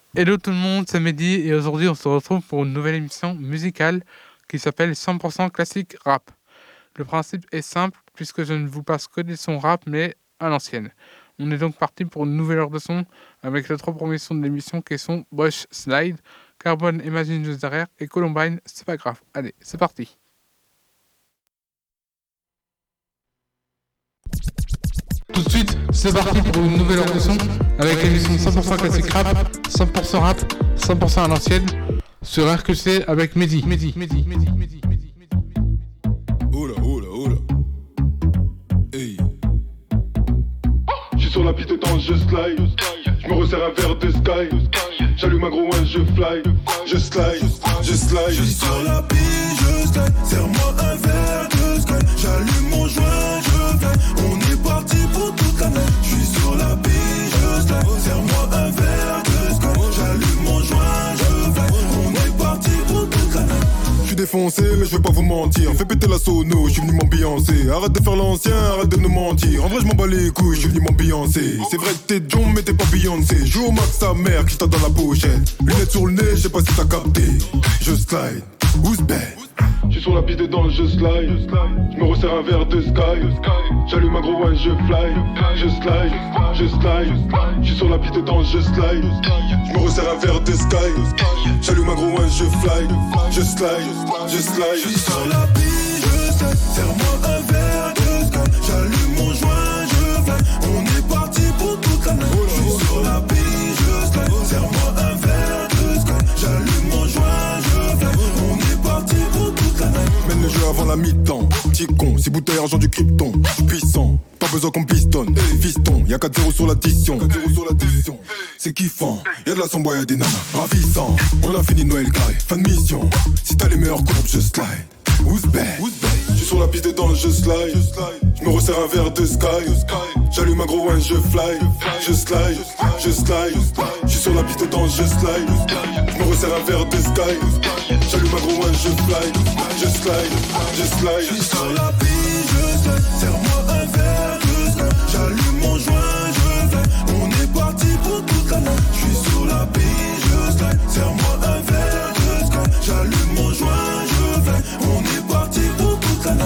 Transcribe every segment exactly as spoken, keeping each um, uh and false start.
Hello tout le monde, c'est Mehdi et aujourd'hui on se retrouve pour une nouvelle émission musicale qui s'appelle cent pour cent classique rap. Le principe est simple puisque je ne vous passe que des sons rap mais à l'ancienne. On est donc parti pour une nouvelle heure de son avec les trois premiers sons de l'émission qui sont Bosch Slide, Carbone Imagine juste derrière et Columbine, c'est pas grave. Allez, c'est parti. Tout de suite, c'est parti pour une nouvelle heure de son avec l'émission cent pour cent classique rap, cent pour cent rap, cent pour cent à l'ancienne sur R Q C avec Mehdi. Mehdi, Mehdi, Mehdi, Mehdi, Mehdi, Mehdi. Oula, oula, oula. Hey. J'suis sur la piste dans je slide. J'me resserre un verre de sky. J'allume un gros one, je fly. Je slide, je slide. J'suis sur la piste, je slide. Serre-moi un verre de sky. J'allume mon joint, je fly. On est parti pour toute la nuit. J'suis sur la piste, je slide. Serre-moi un verre de sky. J'allume mon joint, je fly. On est parti pour toute la nuit. J'suis défoncé mais je vais pas vous mentir. Fais péter la sono, j'suis venu m'ambiancer. Arrête de faire l'ancien, arrête de nous mentir. En vrai j'm'en bats les couilles, j'suis venu m'ambiancer. C'est vrai que t'es John mais t'es pas Beyoncé. Joue au max ta mère qui t'a dans la pochette. Lunettes sur le nez, je sais pas si t'as capté. Je slide, who's bad? J'suis sur la piste dedans, je slide. J'me resserre un verre de sky. J'allume un gros one, je fly. Je slide, je slide. J'suis sur la piste dedans, je slide. J'me resserre un verre de sky. J'allume un gros one, je fly. Je slide, je slide. J'suis sur la piste, je slide. Serre-moi un verre de sky. J'allume mon joint, je fly. On est parti pour toute la nuit. J'suis sur la piste, je slide. Serre-moi un verre de sky. J'allume mon joint, je fly. On est parti pour toute la nuit. Mène le jeu avant la mi-temps. Petit con, six bouteilles argent du krypton. Puissant, pas besoin qu'on pistonne. Fiston, y'a quatre zéro sur l'addition. C'est kiffant, y'a de la sombre, y'a des nanas. Ravissant, on a fini Noël carré. Fin de mission, si t'as les meilleures courbes, je slide. Who's bad? J'suis sur la piste dedans, je slide. J'me resserre un verre de sky. J'allume un gros one, je fly. Je slide, je slide. J'suis sur la piste dedans, je slide. J'me resserre un verre de sky. J'allume un gros one, je fly. Je slide, je slide. J'suis sur la piste, je slide. Serre-moi un verre de sky. J'allume mon joint, je fly. On est parti pour toute la nuit. J'suis sur la piste, je slide. Serre-moi un verre de sky. J'allume mon joint, je fly. On est parti pour toute la nuit.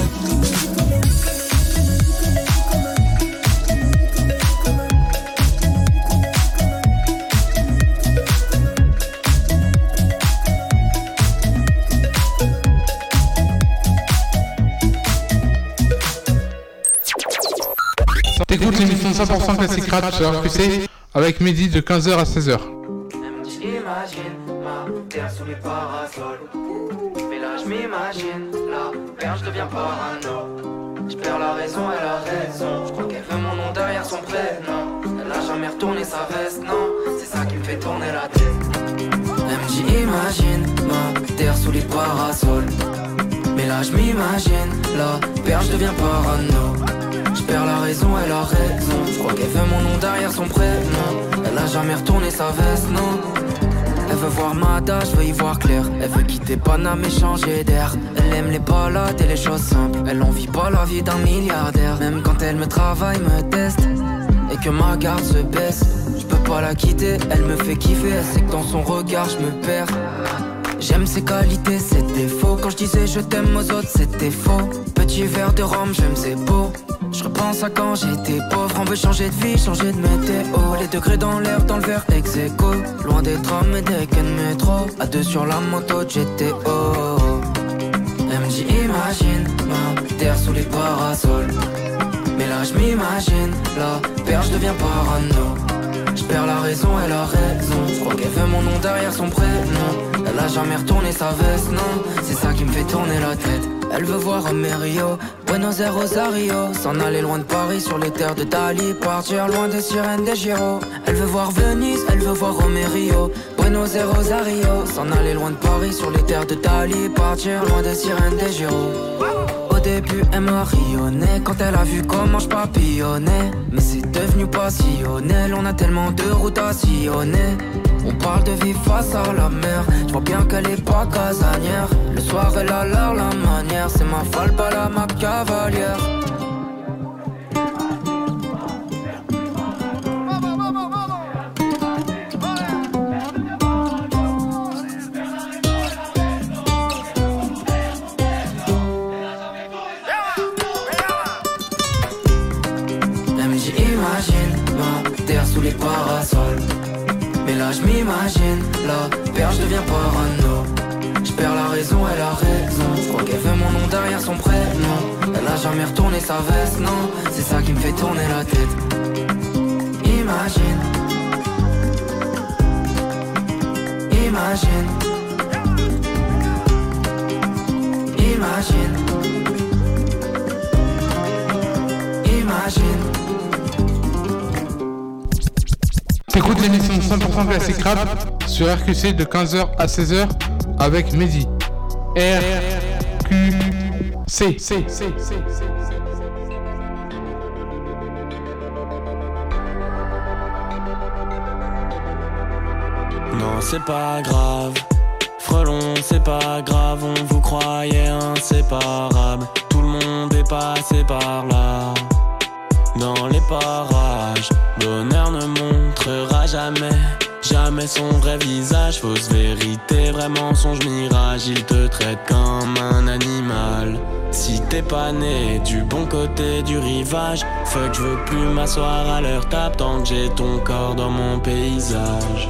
T'écoutes l'émission cent pour cent classique rap sur R Q C avec Mehdi de quinze heures à seize heures. J'imagine ma terre sous les parasols. Mais là je m'imagine, la perche devient parano. Je perds la raison, elle a raison. Je crois qu'elle veut mon nom derrière son prénom. Elle a jamais retourné sa veste, non. C'est ça qui me fait tourner la tête. M J imagine ma terre sous les parasols. Mais là je m'imagine, la perche devient parano. Je perds la raison, elle a raison. Je crois qu'elle veut mon nom derrière son prénom. Elle a jamais retourné sa veste, non. Elle veut voir Mada, je veux y voir clair. Elle veut quitter Paname et changer d'air. Elle aime les balades et les choses simples. Elle envie pas la vie d'un milliardaire. Même quand elle me travaille, me teste et que ma garde se baisse, je peux pas la quitter, elle me fait kiffer. Elle sait que dans son regard je me perds. J'aime ses qualités, ses défauts. Quand je disais je t'aime aux autres, c'était faux. Petit verre de rhum, j'aime c'est beau. Je repense à quand j'étais pauvre. On veut changer de vie, changer de météo. Les degrés dans l'air, dans le verre ex aequo. Loin des trams et des quais de métro. À deux sur la moto de G T O. M J imagine ma terre sous les parasols. Mais là je m'imagine, la perche devient parano. Je perds la raison, elle a raison. Je crois qu'elle veut mon nom derrière son prénom. Elle a jamais retourné sa veste, non. C'est ça qui me fait tourner la tête. Elle veut voir Romerio, Buenos Aires, Rosario. S'en aller loin de Paris sur les terres de Dali. Partir loin des sirènes des Giro. Elle veut voir Venise, elle veut voir Romerio, Buenos Aires, Rosario. S'en aller loin de Paris sur les terres de Dali. Partir loin des sirènes des Giro. Au début elle m'a rayonné quand elle a vu comment je papillonnais. Mais c'est devenu passionnel, on a tellement de routes à sillonner. On parle de vie face à la mer. Je vois bien qu'elle est pas casanière. Le soir elle a l'air la manière. C'est ma folle, pas la ma cavalière. m'imagine ma terre sous les parasols. Mais là je m'imagine, la perche devient parano. Je perds la raison, elle a raison. Je crois qu'elle veut mon nom derrière son prénom. Elle a jamais retourné sa veste, non. C'est ça qui me fait tourner la tête. Imagine, imagine, imagine, imagine. T'écoutes l'émission cent pour cent Classique Rap sur R Q C de quinze heures à seize heures avec Mehdi. R Q C. C, C, C, C. Non, c'est pas grave. Frelon, c'est pas grave. On vous croyait inséparables. Tout le monde est passé par là. Dans les parages, bonheur ne montrera jamais, jamais son vrai visage. Fausse vérité, vrai mensonge, mirage. Il te traite comme un animal. Si t'es pas né du bon côté du rivage, fuck, je veux plus m'asseoir à leur table tant que j'ai ton corps dans mon paysage.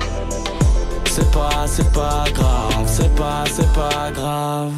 C'est pas, c'est pas grave, c'est pas, c'est pas grave.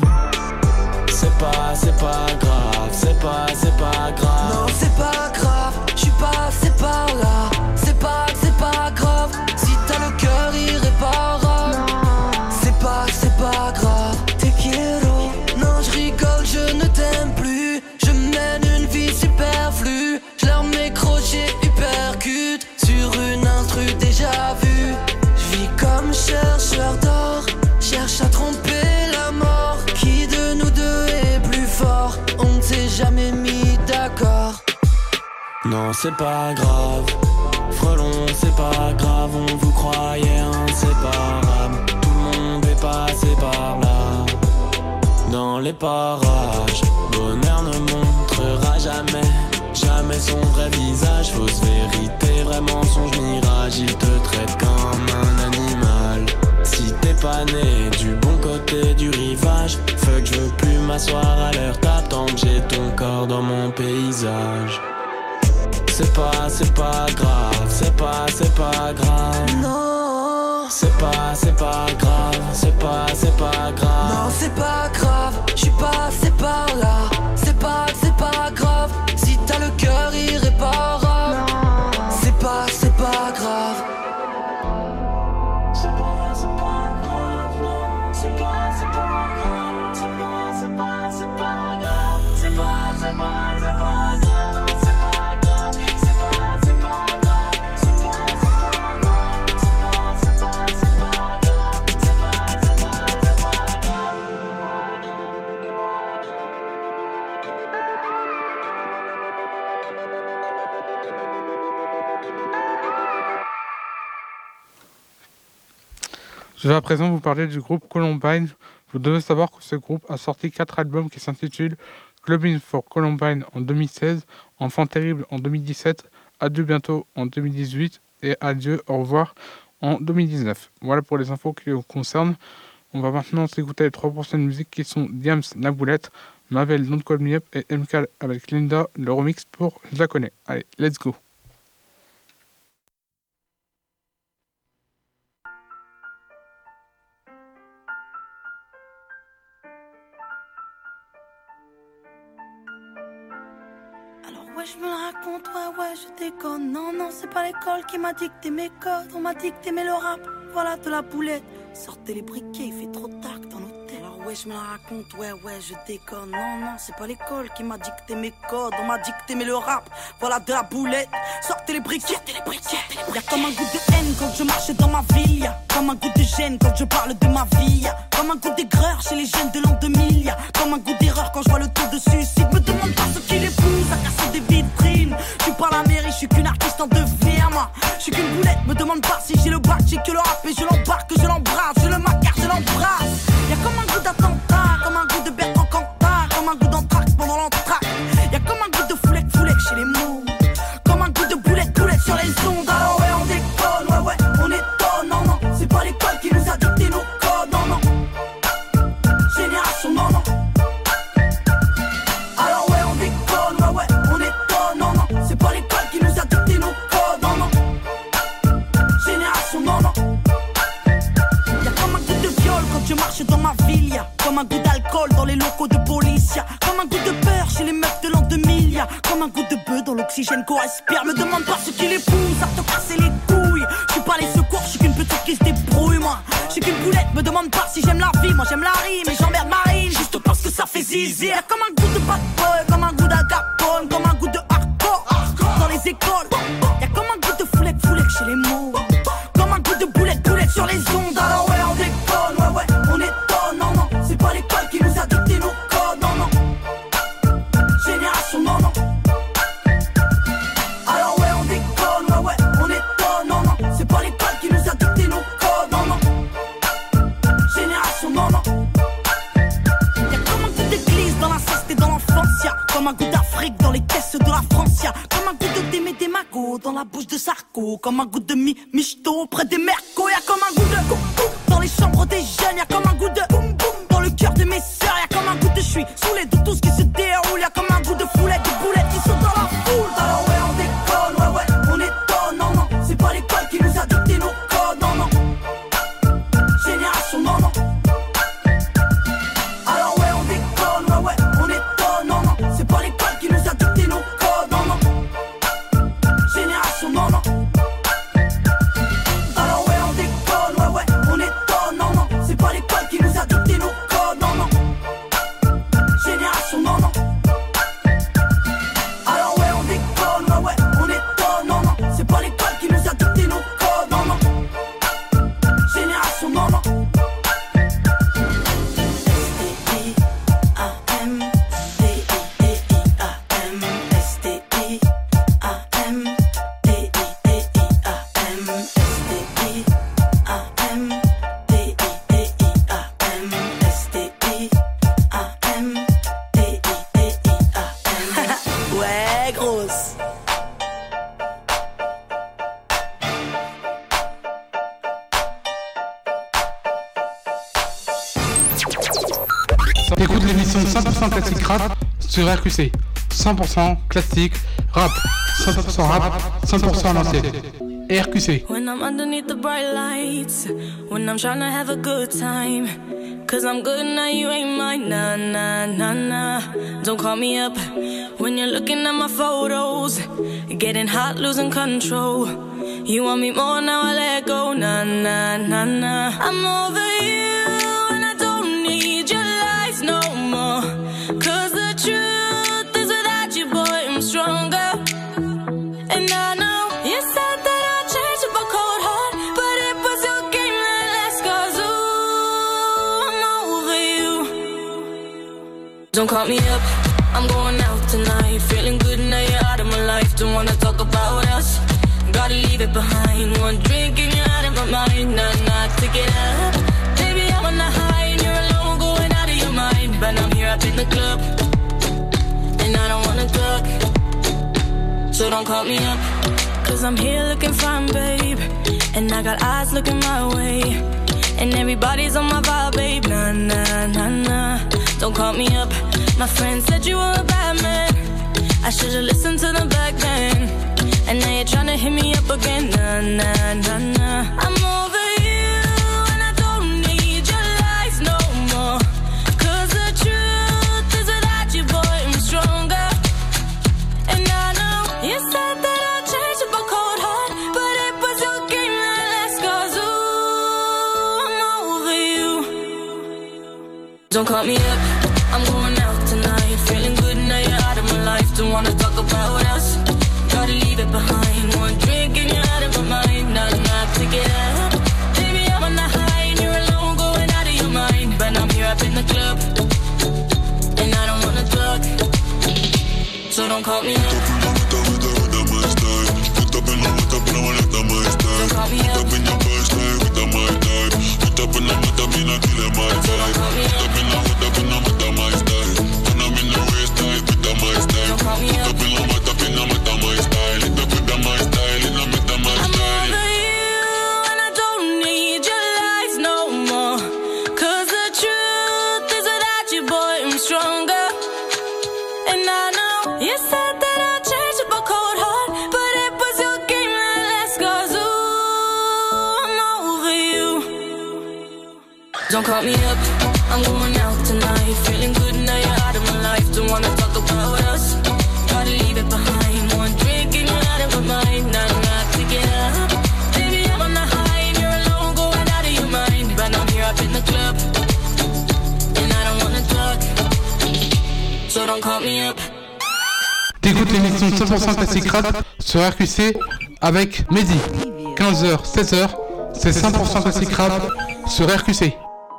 C'est pas, c'est pas grave, c'est pas, c'est pas grave. Non, c'est pas grave, j'suis passé par là. C'est pas, c'est pas grave, si t'as le cœur irréparable. C'est pas, c'est pas grave, te quiero. Non, j'rigole, je ne t'aime plus. Je mène une vie superflue. J'leur mets crochet hypercute sur une instru déjà vue. J'vis comme chercheur d'or, cherche à tromper la mort. Qui de nous deux est plus fort? On ne s'est jamais mis d'accord. Non, c'est pas grave. Frelon, c'est pas grave. On vous croyait inséparables. Tout le monde est passé par là. Dans les parages, bonheur ne montrera jamais, jamais son vrai visage. Fausse vérité, vrai mensonge, mirage. Il te traite comme un animal. Si t'es pas né du bon côté du rivage, fuck, je veux plus m'asseoir à leur table tant que j'ai ton corps dans mon paysage. C'est pas, c'est pas grave, c'est pas, c'est pas grave. Non, c'est pas, c'est pas grave, c'est pas, c'est pas grave. Non, c'est pas grave, j'suis passé par là. C'est pas, c'est pas grave, si t'as le cœur irréparable. C'est pas, c'est pas grave. C'est pas, c'est pas grave, non. C'est pas, c'est pas grave. C'est pas, c'est pas, c'est pas grave. C'est pas, c'est pas, c'est pas grave. Je vais à présent vous parler du groupe Columbine. Vous devez savoir que ce groupe a sorti quatre albums qui s'intitulent Clubbing for Columbine en deux mille seize, Enfant Terrible en deux mille dix-sept, Adieu Bientôt en deux mille dix-huit et Adieu Au revoir en deux mille dix-neuf. Voilà pour les infos qui vous concernent. On va maintenant s'écouter les trois prochaines musiques qui sont Diams, La Boulette, Mabel, Don't Call Me Up et M K avec Linda, le remix pour Je la connais. Allez, let's go. Ouais, je me la raconte, ouais, ouais, je déconne. Non, non, c'est pas l'école qui m'a dicté mes codes. On m'a dicté, mais le rap, voilà de la boulette. Sortez les briquets, il fait trop tard dans l'hôtel. Alors, ouais, je me la raconte, ouais, ouais, je déconne. Non, non, c'est pas l'école qui m'a dicté mes codes. On m'a dicté, mais le rap, voilà de la boulette. Sortez les briquets, sortez les briquets. Y'a comme un goût de haine quand je marche dans ma ville. Y'a comme un goût de gêne quand je parle de ma vie. Y'a comme un goût d'aigreur chez les jeunes de l'an deux mille. Y'a comme un goût d'erreur quand je vois le taux de suicide. Me demande pas ce qui les pousse à casser des vitrines. Je suis pas la mairie, je suis qu'une artiste en devenir, moi. Je suis qu'une boulette, me demande pas si j'ai le bac, j'ai que le rap et je l'embarque, je l'embrasse, je le macarre, je l'embrasse. Y'a comme un goût d'attentat, comme un goût de Bertrand Cantat, comme un goût d'entraque pendant l'entraque. Y'a comme un goût de foulette, foulette chez les mots, comme un goût de boulette, boulette sur les ondes. Alors ouais, on déconne, ouais, ouais, on étonne, non, non, c'est pas l'école qui nous a dicté nos codes, non, non. Génération, non, non. Alors ouais, on déconne, ouais, ouais, on étonne, non, non, c'est pas l'école qui nous a dicté nos qu'on respire. Me demande pas ce qui les pousse à te casser les couilles. Je suis pas les secours, je suis qu'une petite qui se débrouille moi. Je suis qu'une boulette, me demande pas si j'aime la vie. Moi j'aime la rime et j'emmerde Marine juste parce que ça fait zizi. Comme un goût de bad boy, comme un goût d'agapone, comme un goût de hardcore dans les écoles. Y'a comme un goût de foulec, foulec chez les mots. Comme un goût de boulette, boulette sur les ondes. Alors ouais on déconne, ouais ouais on étonne. Non non, c'est pas l'école qui nous a dicté nos codes. Non non, génération non non. Alors ouais on déconne, ouais ouais on étonne. Non non, c'est pas l'école qui nous a dicté nos codes. Non non, génération non non. Y'a comme un goût d'église dans l'inceste et dans l'enfance. Y'a comme un goût d'Afrique dans les caisses de la France. Y'a comme un goût de Démé des Magots dans la bouche de Sarko. Comme un goût de mi michto près des mercos. Y'a comme un goût de boum boum dans les chambres des jeunes. Y'a comme un goût de boum boum dans le cœur de mes sœurs. Y'a comme un goût de je suis saoulé de tout ce qui se déroule. Y'a comme un goût de foulette, de boulettes qui sont dans la foule. Alors ouais on déconne, ouais ouais on étonne. Non non, c'est pas l'école qui nous a dicté nos codes. Non non, génération non non. Alors ouais on déconne, ouais ouais on étonne. Non non, c'est pas l'école qui nous a dicté nos codes. Non non, génération non non. Alors ouais on déconne, ouais ouais on étonne. Non non, c'est pas l'école qui nous a dicté nos codes. Non non, génération non non. Alors ouais on déconne, ouais ouais on étonne. Non non, c'est pas l'école qui nous a dicté nos codes. Non non, génération non non. Ouais, grosse. Écoute l'émission cent pour cent classique rap sur R Q C. cent pour cent classique rap. cent pour cent rap, cent pour cent à l'ancienne. R Q C. When I'm underneath the bright lights, when I'm trying to have a good time, cause I'm good now, you ain't mine, nah, nah, nah, nah. Don't call me up when you're looking at my photos, getting hot, losing control. You want me more, now I let go, nah, nah, nah, nah. I'm over you and I don't need your lies no more, cause the truth is without you, boy, I'm stronger. And I know you said that I'd change up a cold heart, but it was your game that last, cause ooh, I'm over you. Don't call me up, I'm going out tonight, feeling good now you're out of my life. Don't wanna talk about us, gotta leave it behind. One drink and you're out of my mind, nah, nah, take it up. Baby, I'm on the high and you're alone, going out of your mind. But I'm here up in the club, and I don't wanna talk, so don't call me up, cause I'm here looking fine, babe, and I got eyes looking my way, and everybody's on my vibe, babe, nah, nah, nah, nah. Don't call me up, my friend said you were a bad man, I should've listened to them back then, and now you're tryna hit me up again, nah, nah, nah, nah. I'm over you and I don't need your lies no more, cause the truth is without you, boy, I'm stronger. And I know you said that I'd change up a cold heart, but it was your game that last, cause ooh, I'm over you. Don't call me up, I'm going out tonight, feeling good now you're out of my life. Don't wanna talk about us, gotta leave it behind. One drink and you're out of my mind, nah, nah, take it up. Baby, I'm on the high and you're alone, going out of your mind. But I'm here up in the club, and I don't wanna talk, so don't call me up. Don't call me up, I'm going out tonight, feeling good now you're out of my life. Don't wanna talk about us, gotta leave it behind. One drink and écoutez une émission cent pour cent classique rap sur R Q C avec Mehdi. quinze heures, seize heures, c'est cent pour cent classique rap sur R Q C.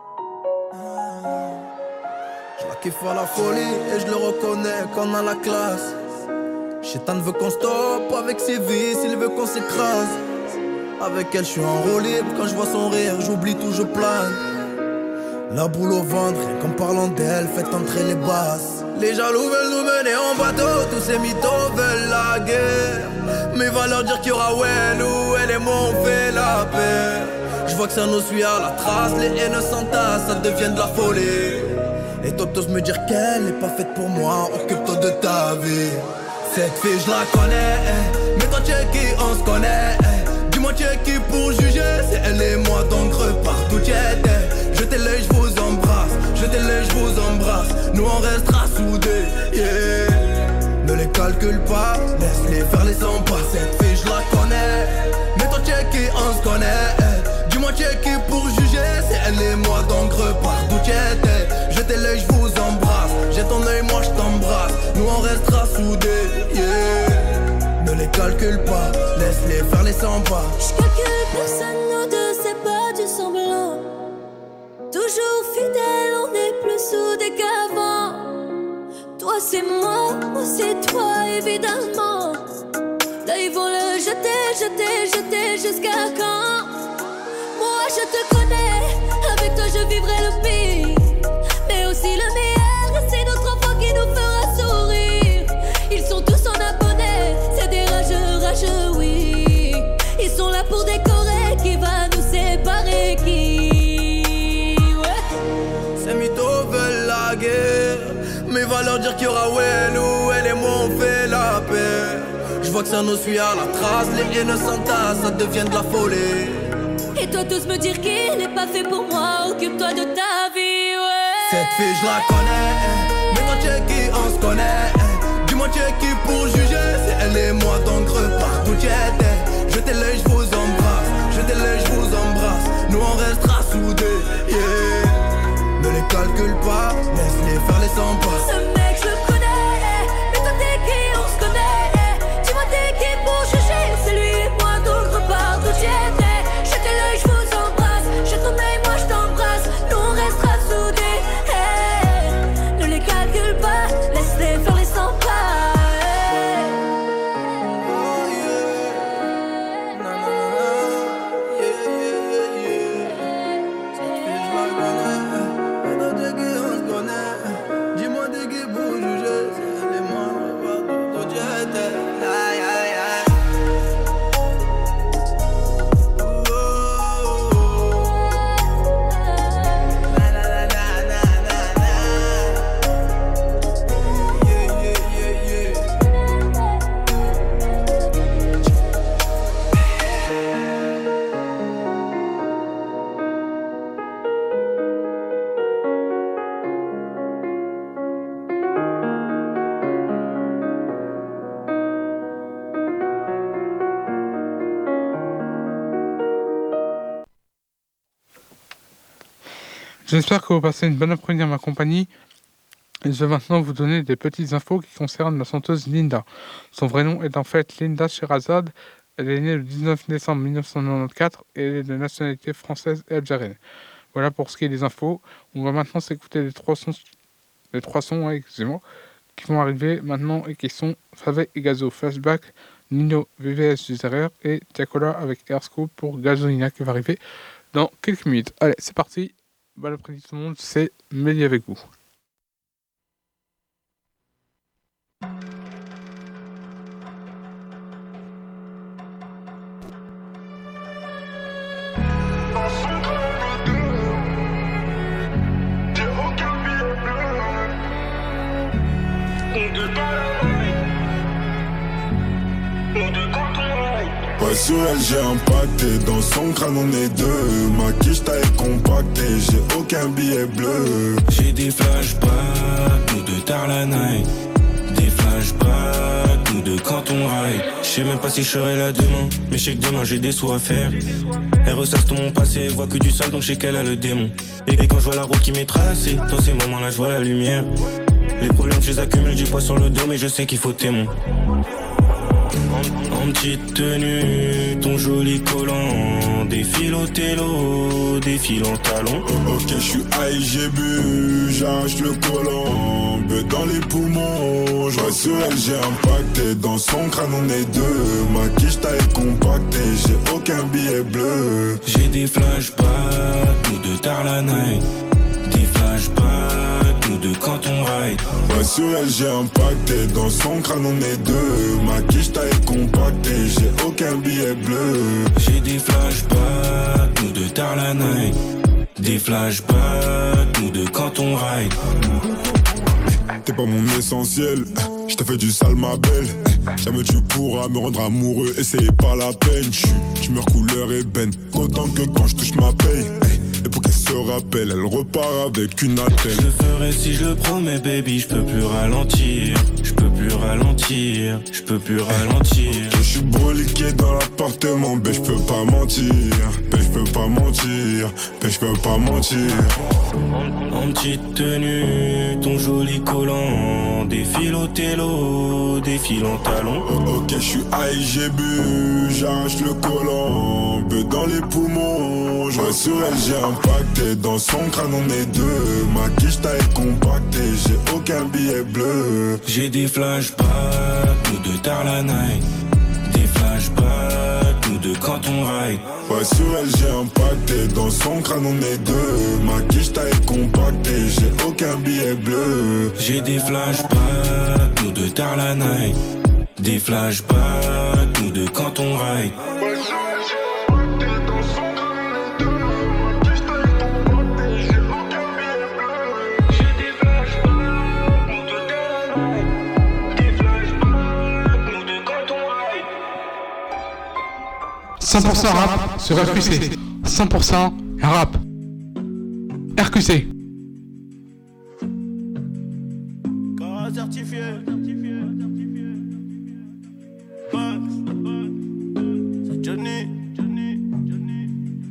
Je la kiffe à la folie et je le reconnais qu'on a la classe. Chétan veut qu'on stoppe avec ses vices, il veut qu'on s'écrase. Avec elle je suis enrôlé, quand je vois son rire j'oublie tout, je plane. La boule au ventre, rien qu'en parlant d'elle, faites entrer les basses. Les jaloux veulent nous mener en bateau, tous ces mythos veulent la guerre. Mais va leur dire qu'il y aura elle ou elle et moi on fait la paix. Je vois que ça nous suit à la trace, les haines s'entassent, ça devient de la folie. Et toi t'oses me dire qu'elle n'est pas faite pour moi, occupe-toi de ta vie. Cette fille je la connais, mais toi tu es qui, on se connaît. Dis-moi tu es qui pour juger, c'est elle et moi donc repars d'où tu étais. Jetez l'œil, je vous embrasse, jetez l'œil, je vous embrasse. Nous on restera soudés, yeah. Ne les calcule pas, laisse-les faire les cent pas. Cette fille je la connais, mais toi tu es qui, on se connaît. Dis-moi tu es qui pour juger, c'est elle et moi donc repars d'où tu étais. Jetez l'œil, je vous embrasse, j'ai ton œil, moi je t'embrasse. Nous on restera soudés, yeah. Ne les calcule pas, laisse-les faire les cent pas. J'calcule personne, nous deux c'est pas du semblant. Toujours fidèle, on est plus soudés qu'avant. Toi c'est moi, moi c'est toi évidemment. Là ils vont le jeter, jeter, jeter jusqu'à quand? Moi je te connais, avec toi je vivrai le pire. Mais aussi le meilleur, et c'est notre enfant qui nous fera sourire. Ils sont tous en abonnés, c'est des rageux, rageux, oui. Ils sont là pour décorer, qui va nous séparer, qui... Ces mythos veulent la guerre, mais va leur dire qu'il y aura elle ou elle et moi on fait la paix. Je vois que ça nous suit à la trace, les haines s'entassent, ça devient de la folie. Et toi tous me dire qu'il n'est pas fait pour moi, occupe-toi de ta vie, ouais. Cette fille je la connais, mais toi tu es qui, on se connaît. Dis-moi tu es qui pour juger, c'est elle et moi donc repars d'où tu étais. Jetez l'œil, je vous embrasse, jetez l'œil, je vous embrasse. Nous on restera soudés, yeah. Ne les calcule pas, laisse-les faire les cent pas. Ce mec je le connais, mais toi t'es qui, on se connaît. Dis-moi t'es qui pour juger, c'est lui et moi donc repars d'où tu étais. Jetez l'œil, je vous embrasse, jette ton œil, moi je t'embrasse. Nous on restera soudés, hey. Ne les calcule pas, laisse-les faire les cent pas. J'espère que vous passez une bonne après-midi à ma compagnie. Et je vais maintenant vous donner des petites infos qui concernent la chanteuse Linda. Son vrai nom est en fait Linda Sherazade. Elle est née le dix-neuf décembre mille neuf cent quatre-vingt-quatorze et elle est de nationalité française et algérienne. Voilà pour ce qui est des infos. On va maintenant s'écouter les trois sons, les trois sons ouais, excusez-moi, qui vont arriver maintenant et qui sont Favé et Gazo Flashback, Nino V V S du Zerrer et Tiakola avec Airscope pour Gasolina qui va arriver dans quelques minutes. Allez, c'est parti. Bon après-midi tout le monde, c'est Mehdi avec vous. Ouais, sur elle j'ai impacté, dans son crâne on est deux. Ma quiche taille compactée, j'ai aucun billet bleu. J'ai des flashbacks, nous deux tard la night. Des flashbacks, nous deux quand on ride. J'sais même pas si je serai là demain, mais j'sais que demain j'ai des sous à faire. Elle ressasse tout mon passé, voit que du sale donc j'sais qu'elle a le démon. Et quand je vois la route qui m'est tracée, dans ces moments là je vois la lumière. Les problèmes je les accumule, du poids sur le dos, mais je sais qu'il faut témoin. En, en petite tenue, ton joli collant, défile au télo, défile en talon. Ok, je suis high, j'ai bu, j'arrache le collant, beuh dans les poumons. Je vois sur elle, j'ai impacté, dans son crâne on est deux. Ma quiche taille compactée, j'ai aucun billet bleu. J'ai des flashbacks, nous deux tard la night. Des flashbacks, nous deux quand on ride. Ouais, sur elle j'ai impacté, dans son crâne on est deux. Ma quiche taille compactée, j'ai aucun billet bleu. J'ai des flashbacks, nous deux tard la night. Des flashbacks, nous deux quand on ride. T'es pas mon essentiel, je t'ai fait du sale ma belle. Jamais tu pourras me rendre amoureux et c'est pas la peine. Je meurs couleur ébène, autant que quand je touche ma paye. Et pour qu'elle se rappelle, elle repart avec une attelle. Je le ferai si je le promets baby, je peux plus ralentir. Je peux plus ralentir, je peux plus ralentir. Je suis broliqué dans l'appartement, ben je peux pas mentir. Ben je peux pas mentir, ben je peux pas mentir. En petite tenue, ton joli collant, défile au télo, défile en talon. Ok, je suis high, j'ai bu, j'arrache le collant, beuh dans les poumons. Je vois sur elle, j'ai impacté, dans son crâne on est deux. Ma quiche taille compactée, j'ai aucun billet bleu. J'ai des flashbacks, nous deux tard la night. Des flashbacks, nous deux quand on ride. Ouais, sur elle j'ai impacté, dans son crâne on est deux. Ma quiche taille compactée, j'ai aucun billet bleu. J'ai des flashbacks, nous deux tard la night. Des flashbacks, nous deux quand on ride. cent pour cent rap sur R Q C. cent pour cent rap. R Q C. Certifié. C'est Johnny. Johnny. Johnny.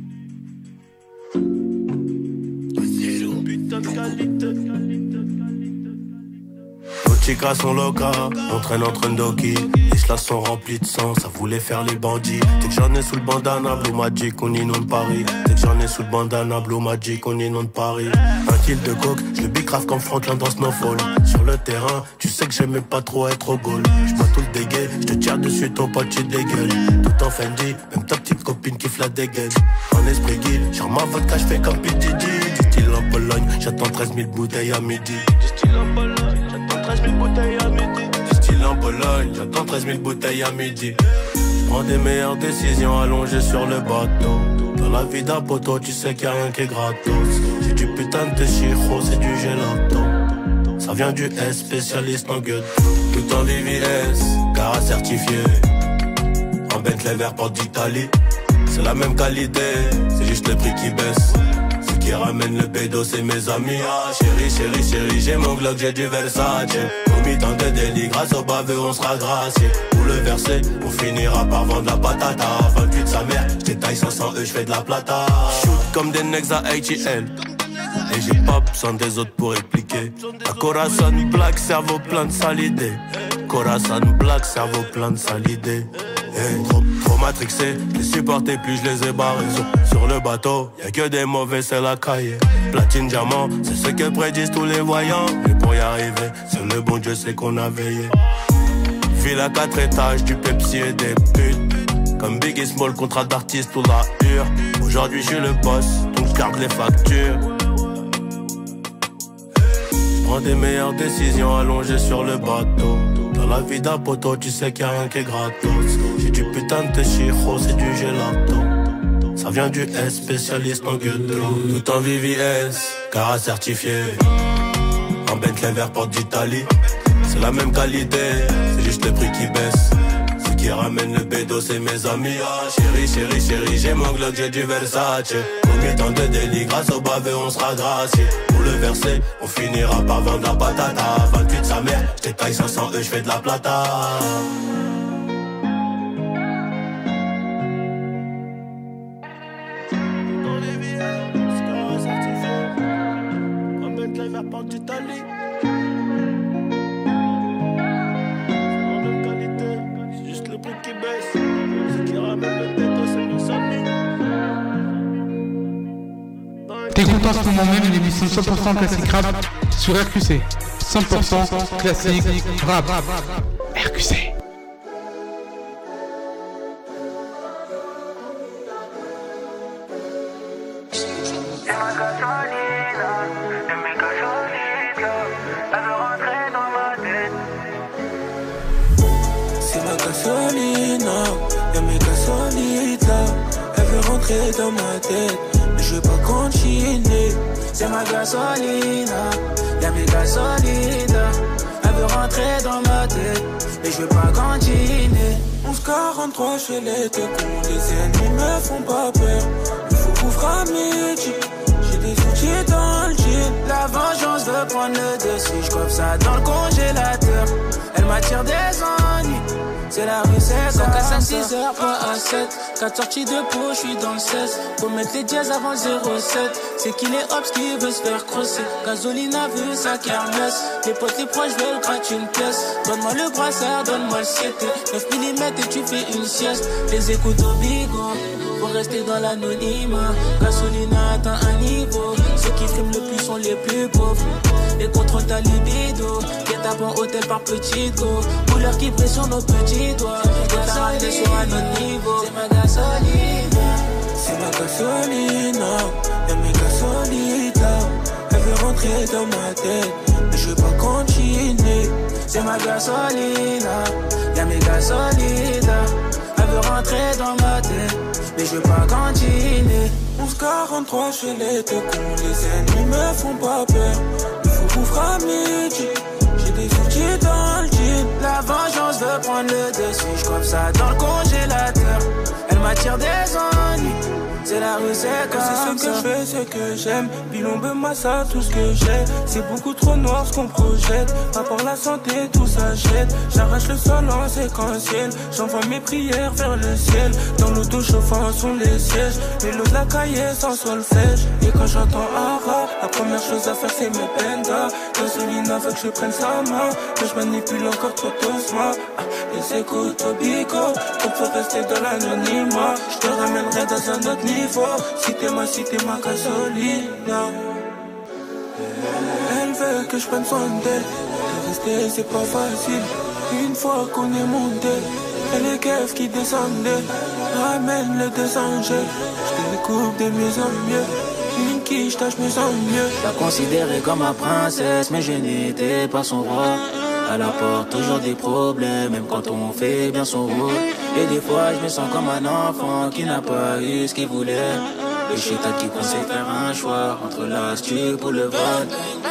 Putain de qualité. Nos chicas sont locas, on traîne entre Ndoki. Les chlas sont remplis de sang, ça voulait faire les bandits. Dès que j'en ai sous le bandana, Blue Magic, on inonde Paris. Dès que j'en ai sous le bandana, Blue Magic, on inonde Paris. Un kill de coke, je le bicrave comme Franklin dans Snowfall. Sur le terrain, tu sais que j'aimais pas trop être au goal. J'bois tout le dégueu, je te tire dessus, ton pote tu dégueules. Tout en Fendi, même ta petite copine qui la dégaine. En esprit guide, genre ma vodka, j'fais comme P D D. Du style en Pologne, j'attends treize mille bouteilles à midi. Du style en Pologne, j'attends treize mille bouteilles à midi. Du style en Pologne, j'attends treize mille bouteilles à midi. Prends des meilleures décisions allongées sur le bateau. Dans la vie d'un poteau, tu sais qu'il y a rien qui est gratos. J'ai du putain de chiro, c'est du gelato. Ça vient du S, spécialiste en gueule. Tout en V V S, car certifié. En Bentley vert porte d'Italie. C'est la même qualité, c'est juste le prix qui baisse. Ce qui ramène le pédo, c'est mes amis. Ah chérie, chérie, chérie, j'ai mon Glock, j'ai du Versace. Au mi-temps de délit, grâce au baveux, on sera gracié. Pour le verser, on finira par vendre la patata. vingt-huit sa mère, j'détaille cinq cents E, j'fais de la plata. Shoot comme des necks à A T L. Et j'ai pas besoin des autres pour répliquer. À Corazon Black, cerveau plein de sales idées. Corazon Black, cerveau plein de sales idées. Hey, trop, trop matrixé, je les supportais plus, je les ai barrés. Sur, sur le bateau, y'a que des mauvais, c'est la cahier. Platine, diamant, c'est ce que prédisent tous les voyants. Et pour y arriver, c'est le bon Dieu, c'est qu'on a veillé. Ville à quatre étages, du Pepsi et des putes. Comme Biggie Small, contrat d'artiste ou la hure. Aujourd'hui, je suis le boss, donc je garde les factures. Prends des meilleures décisions allongées sur le bateau. Dans la vie d'un poteau, tu sais qu'il y a rien qui est gratos. J'ai du putain de chiro, c'est du gelato. Ça vient du S, spécialiste en gueule de l'eau. Tout en V V S, car certifié. En Bentley vert porte d'Italie. C'est la même qualité, c'est juste le prix qui baisse. Ce qui ramène le bédo, c'est mes amis. Ah chérie, chérie, chérie, j'ai mon Glock, j'ai du Versace. Au mi-temps de délit, grâce au baveux, on sera gracié. Pour le verser, on finira par vendre la patata. vingt-huit sa mère, j'détaille cinq cents E, j'fais de la plata. Dans les villes, Scar certifié. En Bentley vert porte d'Italie. T'écoutes en ce moment même l'émission cent pour cent classique rap sur R Q C. cent pour cent classique rap. R Q C. Gasolina, y'a mes gasolitas, elle veut rentrer dans ma tête, mais je veux pas continuer. C'est ma gasolina, y'a mes gasolitas, elle veut rentrer dans ma tête, mais je veux pas continuer. onze quarante-trois chez les deux cons, les ennemis me font pas peur, il faut couvrir à midi. J'ai des outils dans le jean, la vengeance veut prendre le dessus, j'coiffe ça dans le congélateur, elle m'attire des ennuis. C'est la rue, c'est comme casse à six heures, pas à sept. quatre sorties de peau, je suis dans le seize. Faut mettre les dièses avant le zéro sept. C'est qu'il est hops qui veut se faire crosser. Gasolina veut sa kermesse. Les potes, les proches veulent gratter une pièce. Donne-moi le brassard, donne-moi le siete. neuf millimètres et tu fais une sieste. Les écoutes au bigot, faut rester dans l'anonymat. Gasolina atteint un niveau. Ceux qui friment le plus sont les plus pauvres. Les contrôles ta libido. Guet-apens hôtel par petit go. Couleur qui brille sur nos petits doigts. Faut t'arrêter sur un autre niveau. C'est ma gasolina, c'est ma gasolina. Y'a mes gasolitas, elle veut rentrer dans ma tête, mais je veux pas continuer. C'est ma gasolina, y'a mes gasolitas, elle veut rentrer dans ma tête, mais je veux pas continuer. onze quarante-trois chez les deux cons, les ennemis me font pas peur, il faut couvrir à midi. J'ai des outils dans le jean, la vengeance veut prendre le dessus, j'coiffe ça dans le congélateur, elle m'attire des ennuis. C'est la rue, c'est comme ça. C'est ce que je fais, c'est que j'aime. Bilombe, massa, tout ce que j'ai. C'est beaucoup trop noir ce qu'on projette. Rapport la santé, tout s'achète. J'arrache le sol en séquentiel. J'envoie mes prières vers le ciel. Dans l'auto chauffant sont les sièges. Vélo de la cahier sans solfège. Et quand j'entends Ara, la première chose à faire c'est mes pendas. Gasolina veut que je prenne sa main, mais je manipule encore trop doucement. Ah, les écoutes au bico, on peut rester dans l'anonymat. Je te ramènerai dans un autre niveau. Si t'es ma, si t'es ma gasolina. Elle veut que je prenne soin d'elle. Rester c'est pas facile. Une fois qu'on est monté, elle est keuf qui descendait. Ramène les deux angels. Je découpe de mieux en mieux. Une quiche tâche mieux en mieux. La considérer comme ma princesse, mais je n'étais pas son roi. Elle apporte toujours des problèmes, même quand on fait bien son rôle. Et des fois je me sens comme un enfant qui n'a pas eu ce qu'il voulait. Le chétan qui conseille de faire un choix entre l'astuce pour le vol.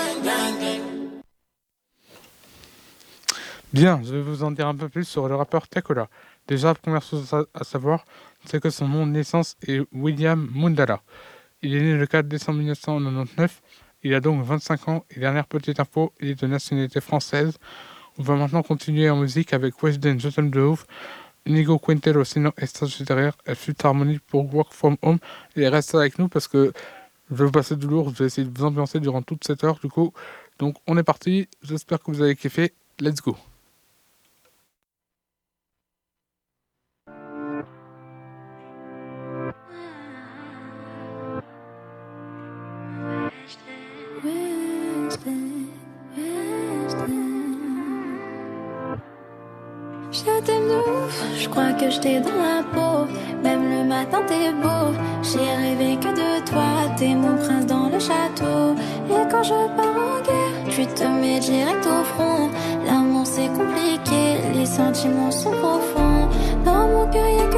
Bien, je vais vous en dire un peu plus sur le rappeur Takola. Déjà, la première chose à savoir, c'est que son nom de naissance est William Mundala. Il est né le quatre décembre mille neuf cent quatre-vingt-dix-neuf. Il a donc vingt-cinq ans. Et dernière petite info, il est de nationalité française. On va maintenant continuer en musique avec Weshden, Je t'aime de ouf, Inigo Quintero, sinon Estage derrière, elle fut harmonie pour Work From Home. Et restez avec nous parce que je vais vous passer du lourd. Je vais essayer de vous ambiancer durant toute cette heure du coup. Donc on est parti. J'espère que vous avez kiffé. Let's go. Je t'aime de ouf, je crois que je t'ai dans la peau. Même le matin t'es beau, j'ai rêvé que de toi. T'es mon prince dans le château. Et quand je pars en guerre, tu te mets direct au front. L'amour c'est compliqué, les sentiments sont profonds. Dans mon cœur y'a que